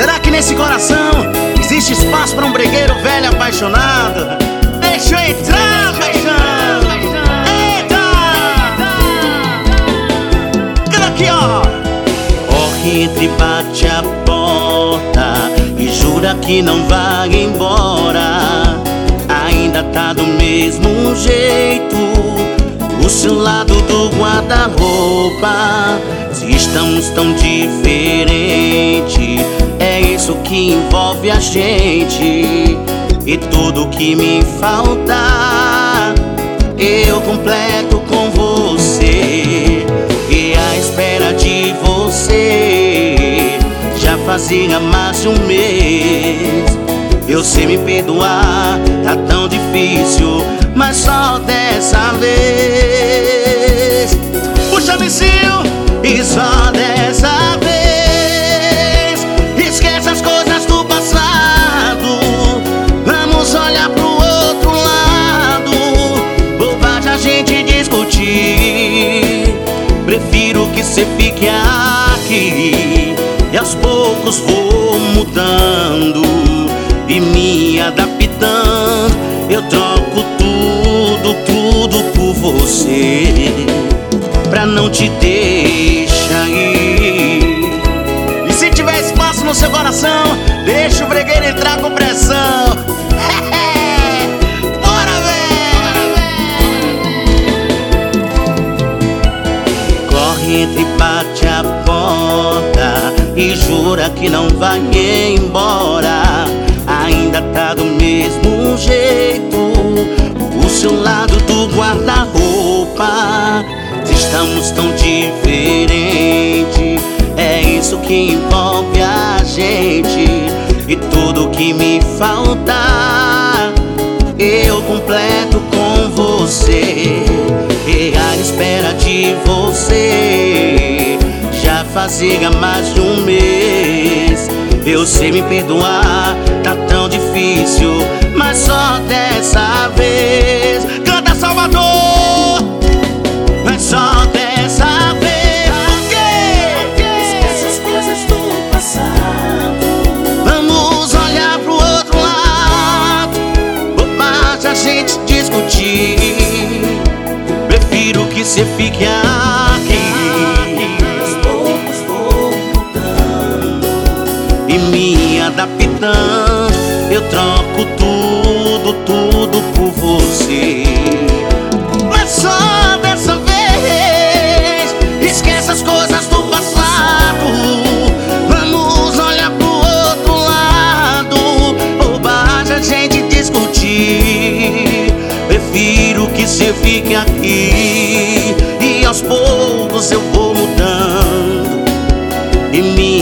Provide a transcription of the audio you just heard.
Será que nesse coração existe espaço para um bregueiro velho apaixonado? Deixa eu entrar, paixão. Eita! Canta aqui, ó. Corre, entra e bate a porta e jura que não vai embora. Ainda tá do mesmo jeito, o seu lado do guarda-roupa. Se estamos tão diferentes, é isso que envolve a gente. E tudo que me falta, eu completo com você. E à espera de você, já fazia mais de um mês. Eu sei me perdoar, tá tão difícil, mas só dessa vez. Puxa, vizinho, e só dessa vez. Esquece as coisas do passado, vamos olhar pro outro lado. Bobagem a gente discutir, prefiro que cê fique aqui. E aos poucos vou mudando e me adaptando. Eu troco tudo por você, pra não te deixar ir. E se tiver espaço no seu coração, deixa o bregueiro entrar com pressão. Bora, véi! Corre, entra e bate a porta e jura que não vai embora. Ainda tá do mesmo jeito, o seu lado do guarda-roupa. Estamos tão diferentes, é isso que envolve a gente. E tudo que me falta, eu completo com você. E à espera de você, já fazia mais de um mês. Eu sei me perdoar, tá tão difícil, mas só dessa vez. Canta, Salvador! Mas só dessa vez. Esquece as coisas do passado, Vamos olhar pro outro lado. Bobagem a gente discutir, prefiro que cê fique aqui. aos poucos vou mudando E me adaptando, eu troco tudo por você. Mas só dessa vez, esquece as coisas do passado, vamos olhar pro outro lado. Bobagem a gente discutir, prefiro que cê fique aqui. E aos poucos eu vou mudando e me